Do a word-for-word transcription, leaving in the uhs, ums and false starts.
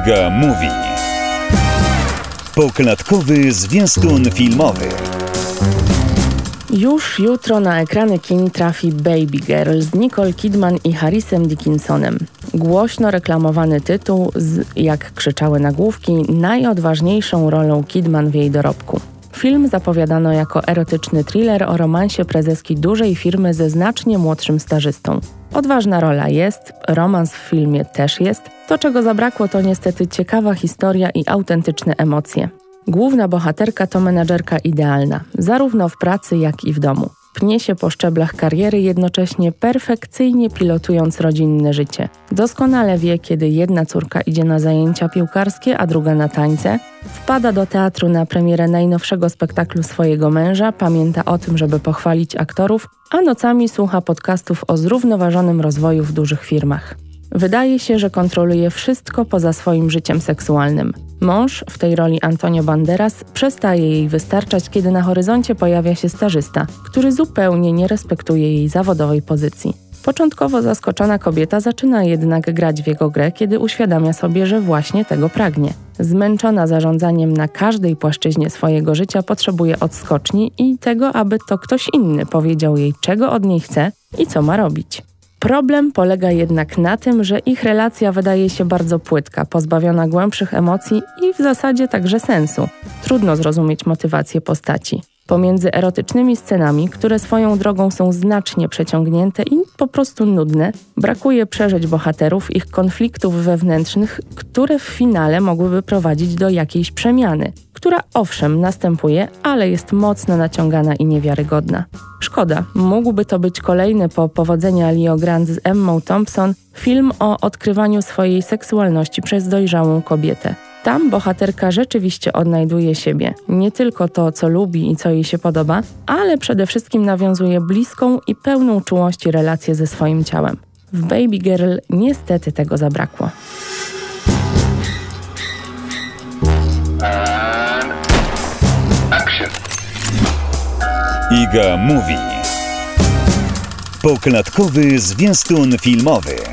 Iga Mówi. Poklatkowy zwiastun filmowy. Już jutro na ekrany kin trafi Baby Girl z Nicole Kidman i Harrisem Dickinsonem. Głośno reklamowany tytuł z, jak krzyczały nagłówki, najodważniejszą rolą Kidman w jej dorobku. Film zapowiadano jako erotyczny thriller o romansie prezeski dużej firmy ze znacznie młodszym stażystą. Odważna rola jest, romans w filmie też jest. To, czego zabrakło, to niestety ciekawa historia i autentyczne emocje. Główna bohaterka to menadżerka idealna, zarówno w pracy, jak i w domu. Pnie się po szczeblach kariery, jednocześnie perfekcyjnie pilotując rodzinne życie. Doskonale wie, kiedy jedna córka idzie na zajęcia piłkarskie, a druga na tańce. Wpada do teatru na premierę najnowszego spektaklu swojego męża, pamięta o tym, żeby pochwalić aktorów, a nocami słucha podcastów o zrównoważonym rozwoju w dużych firmach. Wydaje się, że kontroluje wszystko poza swoim życiem seksualnym. Mąż, w tej roli Antonio Banderas, przestaje jej wystarczać, kiedy na horyzoncie pojawia się stażysta, który zupełnie nie respektuje jej zawodowej pozycji. Początkowo zaskoczona kobieta zaczyna jednak grać w jego grę, kiedy uświadamia sobie, że właśnie tego pragnie. Zmęczona zarządzaniem na każdej płaszczyźnie swojego życia potrzebuje odskoczni i tego, aby to ktoś inny powiedział jej, czego od niej chce i co ma robić. Problem polega jednak na tym, że ich relacja wydaje się bardzo płytka, pozbawiona głębszych emocji i w zasadzie także sensu. Trudno zrozumieć motywację postaci. Pomiędzy erotycznymi scenami, które swoją drogą są znacznie przeciągnięte i po prostu nudne, brakuje przeżyć bohaterów, ich konfliktów wewnętrznych, które w finale mogłyby prowadzić do jakiejś przemiany, która owszem następuje, ale jest mocno naciągana i niewiarygodna. Szkoda, mógłby to być kolejny po Powodzenia Leo Grant z Emmą Thompson film o odkrywaniu swojej seksualności przez dojrzałą kobietę. Tam bohaterka rzeczywiście odnajduje siebie, nie tylko to, co lubi i co jej się podoba, ale przede wszystkim nawiązuje bliską i pełną czułości relację ze swoim ciałem. W Baby Girl niestety tego zabrakło. Iga Mówi. Poklatkowy zwiastun filmowy.